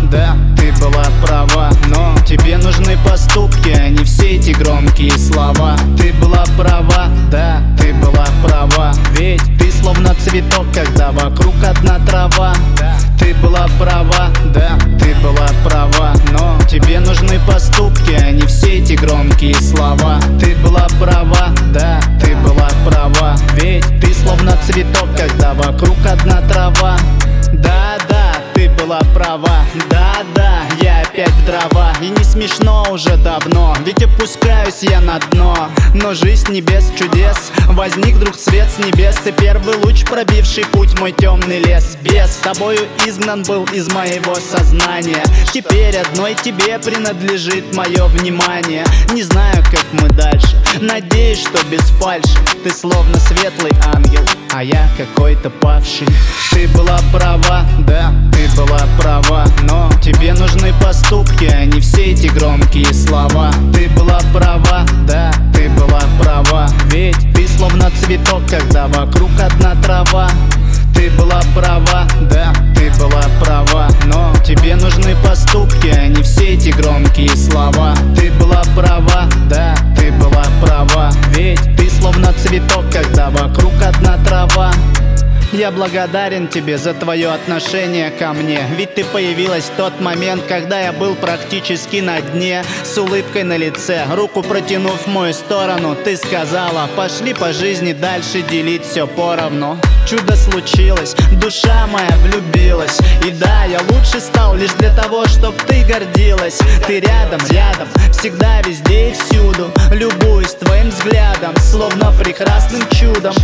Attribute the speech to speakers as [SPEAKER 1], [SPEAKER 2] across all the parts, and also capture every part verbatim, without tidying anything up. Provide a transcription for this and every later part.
[SPEAKER 1] да, ты была права. Но тебе нужны поступки, а не все эти громкие слова. Ты была права, да, ты была права. Ведь ты словно цветок, когда вокруг одна трава. Ты была права, да, ты была права. Но тебе нужны поступки, а не все эти громкие слова. Ты была права, да, ты была права. Ведь ты словно цветок, когда вокруг одна трава. Да-да, ты была права, да-да, я опять в дрова. И не смешно уже давно, ведь опускаюсь я на дно. Но жизнь небес чудес, возник вдруг свет с небес. Ты первый луч, пробивший путь мой темный лес. Без тобою изгнан был из моего сознания. Теперь одной тебе принадлежит мое внимание. Не знаю, как мы дальше, надеюсь, что без фальши. Ты словно светлый ангел, а я какой-то павший. Ты была права, да, ты была права. Но тебе нужны поступки, а не все эти громкие слова. Ты была права, да, ты была права. Ведь ты словно цветок, когда вокруг одна трава. Ты была права, да, ты была права. Но тебе нужны поступки, а не все эти громкие слова. Ты была права, да, ты была права. Ведь ты словно цветок, когда вокруг одна трава. Я благодарен тебе за твое отношение ко мне. Ведь ты появилась в тот момент, когда я был практически на дне. С улыбкой на лице, руку протянув в мою сторону, ты сказала: пошли по жизни дальше делить все поровну. Чудо случилось, душа моя влюбилась. И да, я лучше стал лишь для того, чтоб ты гордилась. Ты рядом, рядом, всегда, везде и всюду. Любуюсь твоим взглядом, словно прекрасным чудом.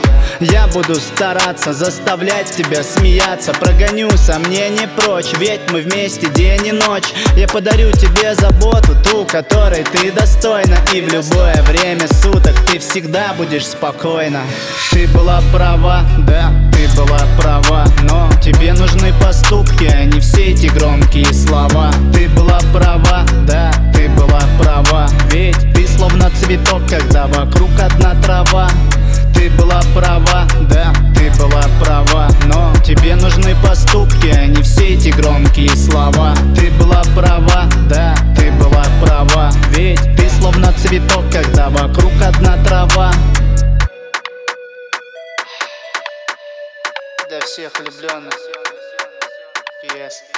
[SPEAKER 1] Я буду стараться заставлять тебя смеяться. Прогоню сомнения прочь, ведь мы вместе день и ночь. Я подарю тебе заботу, ту, которой ты достойна. И в любое время суток ты всегда будешь спокойна. Ты была права, да, ты была права. Но тебе нужны поступки, а не все эти громкие слова. Ты была права, да, ты была права. Ведь ты словно цветок, когда вокруг одна трава. Ты была права, да, ты была права. Но тебе нужны поступки, а не все эти громкие слова. Ты была права, да, ты была права. Ведь ты словно цветок, когда вокруг одна трава. Для всех влюбленных. Пи эс